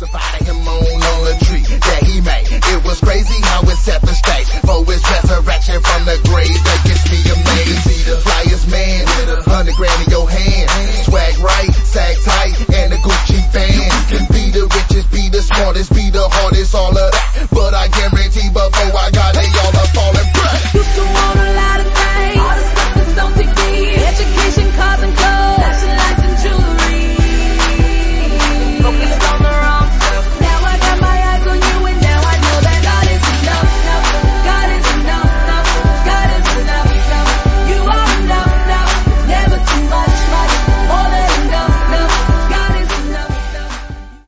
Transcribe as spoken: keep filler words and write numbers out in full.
spotted him on a tree that he made. It was crazy how